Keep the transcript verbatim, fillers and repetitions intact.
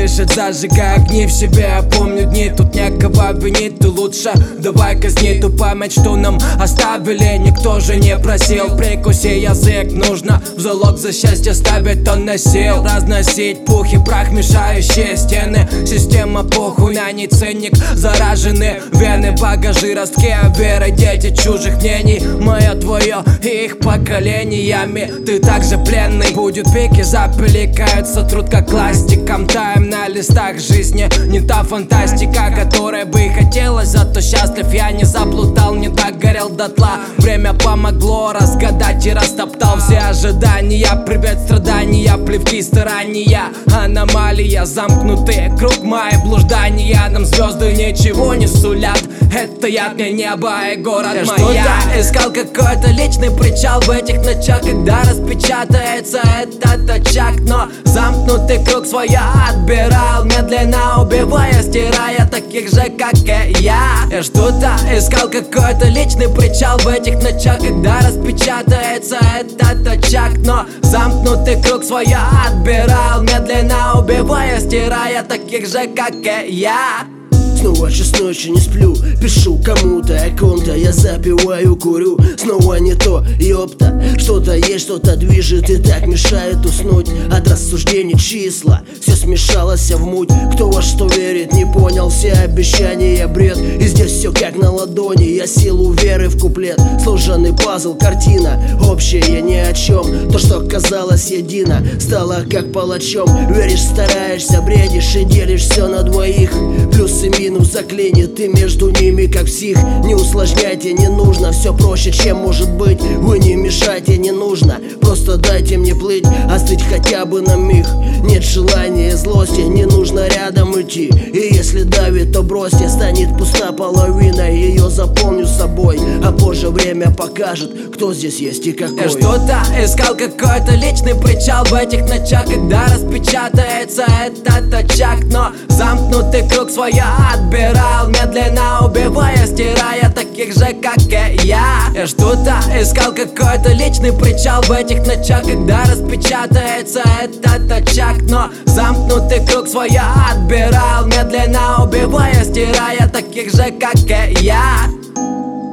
дышит, зажигая огни в себе. Я помню дни, тут некого винить. Ты лучше давай казни ту память, что нам оставили. Никто же не просил, прикуси язык. Нужно в залог за счастье ставить, он носил. Разносить пух и прах, мешающие стены. Система похуй, на ней ценник. Заражены вены, багажи, ростки веры, дети чужих мнений. Мое, твое и их поколениями. Ты также пленный. Будет пики, запеликаются, труд как ластиком. Таем на листах жизни. Не та фантастика, которой бы и хотелось. Зато счастлив я, не заплутал, не догорел дотла. Время помогло разгадать и растоптал все ожидания. Привет, страдания, плевки, старания. Аномалия, замкнутый круг, мои блуждания. Нам звезды ничего не сулят. Это я, мне небо и город я моя. Что-то искал какой-то личный причал в этих ночах, когда распечатается этот очаг. Но замкнутый круг своя отбирал, медленно убивая, стирая таких же, как и я. Я что-то искал какой-то личный причал в этих ночах, когда распечатается этот очаг. Но замкнутый круг своя отбирал, медленно убивая, стирая таких же, как и я. Снова час ночи, не сплю, пишу кому-то о ком-то. Я запиваю, курю, снова не то, ёпта. Что-то есть, что-то движет и так мешает уснуть. От рассуждений числа все смешалось в муть. Кто во что верит, не понял, все обещания бред. И здесь все как на ладони, я силу веры в куплет. Сложенный пазл, картина, общая ни о чем. То, что казалось едино, стало как палачом. Веришь, стараешься, бредишь и делишь все на двоих. Плюс и минус заклинит, и между ними как псих. Не усложняйте, не нужно, все проще, чем может быть. Вы не мешайте, не нужно, просто дайте мне плыть, остыть хотя бы на миг. Нет желания, злости, не нужно рядом идти. И если давит, то бросьте, станет пуста половина. Ее заполню собой, а позже время покажет, кто здесь есть и какой. Я что-то искал какой-то личный причал в этих ночах, когда распечатается этот очаг. Но замкнутый круг своя отбирал, медленно убивая, стирая таких же, как и я. Я что-то искал какой-то личный причал в этих ночах, когда распечатается этот очаг. Но замкнутый круг своя отбирал, медленно убивая, стирая таких же, как и я.